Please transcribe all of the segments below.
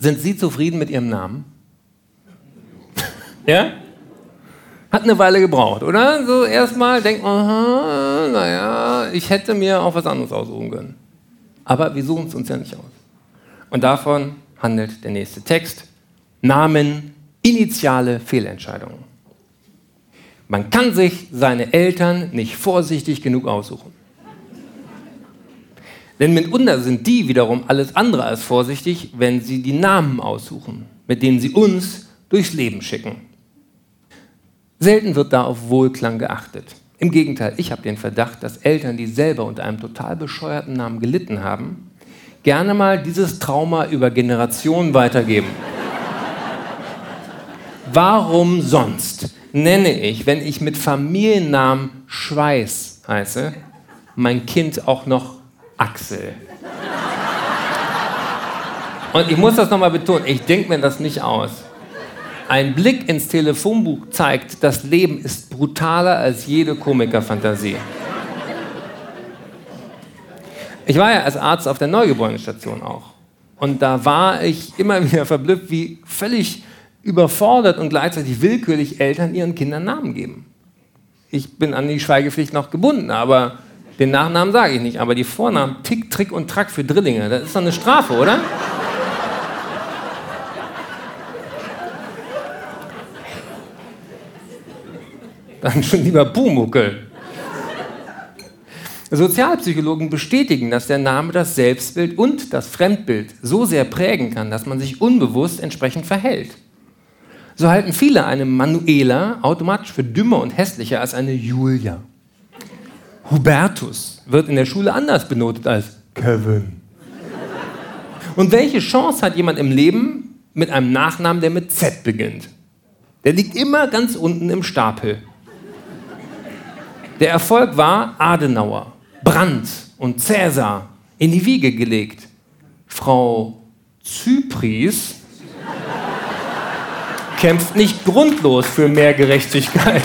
Sind Sie zufrieden mit Ihrem Namen? Ja? Hat eine Weile gebraucht, oder? So erstmal denkt man, naja, ich hätte mir auch was anderes aussuchen können. Aber wir suchen es uns ja nicht aus. Und davon handelt der nächste Text. Namen, initiale Fehlentscheidungen. Man kann sich seine Eltern nicht vorsichtig genug aussuchen. Denn mitunter sind die wiederum alles andere als vorsichtig, wenn sie die Namen aussuchen, mit denen sie uns durchs Leben schicken. Selten wird da auf Wohlklang geachtet. Im Gegenteil, ich habe den Verdacht, dass Eltern, die selber unter einem total bescheuerten Namen gelitten haben, gerne mal dieses Trauma über Generationen weitergeben. Warum sonst nenne ich, wenn ich mit Familiennamen Schweiß heiße, mein Kind auch noch Axel? Und ich muss das nochmal betonen, ich denke mir das nicht aus. Ein Blick ins Telefonbuch zeigt, das Leben ist brutaler als jede Komikerfantasie. Ich war ja als Arzt auf der Neugeborenenstation auch. Und da war ich immer wieder verblüfft, wie völlig überfordert und gleichzeitig willkürlich Eltern ihren Kindern Namen geben. Ich bin an die Schweigepflicht noch gebunden, aber den Nachnamen sage ich nicht. Aber die Vornamen Tick, Trick und Track für Drillinge, das ist doch eine Strafe, oder? Dann schon lieber Pumuckel. Sozialpsychologen bestätigen, dass der Name das Selbstbild und das Fremdbild so sehr prägen kann, dass man sich unbewusst entsprechend verhält. So halten viele eine Manuela automatisch für dümmer und hässlicher als eine Julia. Hubertus wird in der Schule anders benotet als Kevin. Und welche Chance hat jemand im Leben mit einem Nachnamen, der mit Z beginnt? Der liegt immer ganz unten im Stapel. Der Erfolg war Adenauer, Brandt und Cäsar in die Wiege gelegt. Frau Zypries kämpft nicht grundlos für mehr Gerechtigkeit.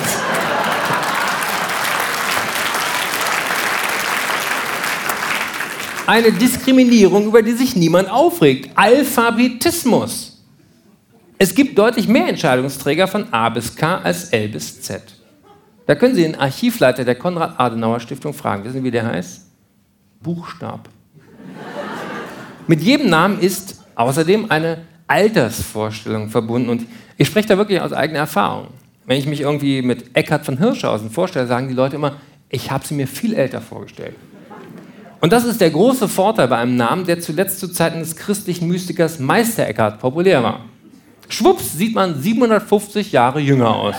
Eine Diskriminierung, über die sich niemand aufregt. Alphabetismus. Es gibt deutlich mehr Entscheidungsträger von A bis K als L bis Z. Da können Sie den Archivleiter der Konrad-Adenauer-Stiftung fragen. Wissen Sie, wie der heißt? Buchstab. Mit jedem Namen ist außerdem eine Altersvorstellung verbunden. Und ich spreche da wirklich aus eigener Erfahrung. Wenn ich mich irgendwie mit Eckhard von Hirschhausen vorstelle, sagen die Leute immer, ich habe sie mir viel älter vorgestellt. Und das ist der große Vorteil bei einem Namen, der zuletzt zu Zeiten des christlichen Mystikers Meister Eckhart populär war. Schwupps sieht man 750 Jahre jünger aus.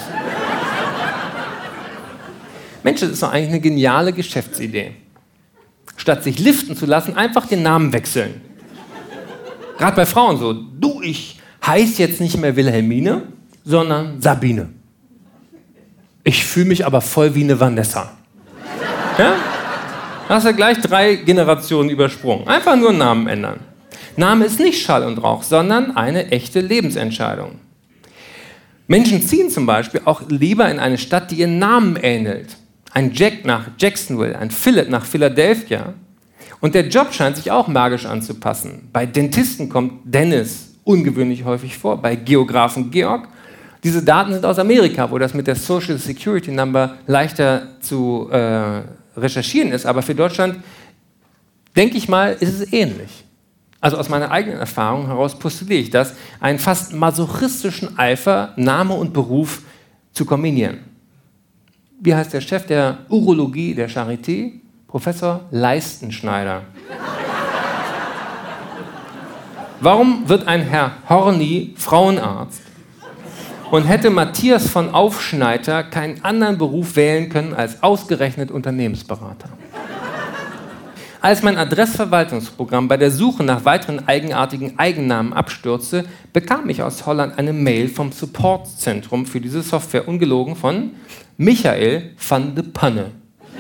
Mensch, das ist doch eigentlich eine geniale Geschäftsidee. Statt sich liften zu lassen, einfach den Namen wechseln. Gerade bei Frauen so, du, ich heiße jetzt nicht mehr Wilhelmine, sondern Sabine. Ich fühle mich aber voll wie eine Vanessa. Ja? Hast du gleich 3 Generationen übersprungen. Einfach nur einen Namen ändern. Name ist nicht Schall und Rauch, sondern eine echte Lebensentscheidung. Menschen ziehen zum Beispiel auch lieber in eine Stadt, die ihren Namen ähnelt. Ein Jack nach Jacksonville, ein Philip nach Philadelphia. Und der Job scheint sich auch magisch anzupassen. Bei Dentisten kommt Dennis ungewöhnlich häufig vor, bei Geografen Georg. Diese Daten sind aus Amerika, wo das mit der Social Security Number leichter zu recherchieren ist. Aber für Deutschland, denke ich mal, ist es ähnlich. Also aus meiner eigenen Erfahrung heraus postuliere ich das, einen fast masochistischen Eifer, Name und Beruf zu kombinieren. Wie heißt der Chef der Urologie der Charité? Professor Leistenschneider. Warum wird ein Herr Horny Frauenarzt? Und hätte Matthias von Aufschneider keinen anderen Beruf wählen können als ausgerechnet Unternehmensberater? Als mein Adressverwaltungsprogramm bei der Suche nach weiteren eigenartigen Eigennamen abstürzte, bekam ich aus Holland eine Mail vom Supportzentrum für diese Software, ungelogen von Michael van de Panne.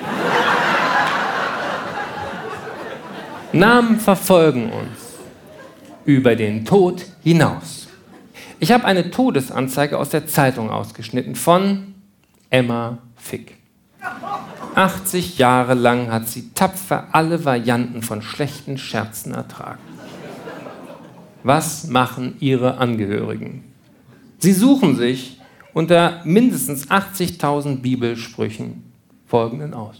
Namen verfolgen uns über den Tod hinaus. Ich habe eine Todesanzeige aus der Zeitung ausgeschnitten von Emma Fick. 80 Jahre lang hat sie tapfer alle Varianten von schlechten Scherzen ertragen. Was machen Ihre Angehörigen? Sie suchen sich unter mindestens 80.000 Bibelsprüchen folgenden aus.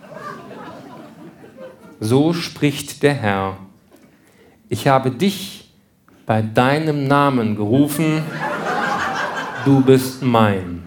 So spricht der Herr: Ich habe dich bei deinem Namen gerufen, du bist mein.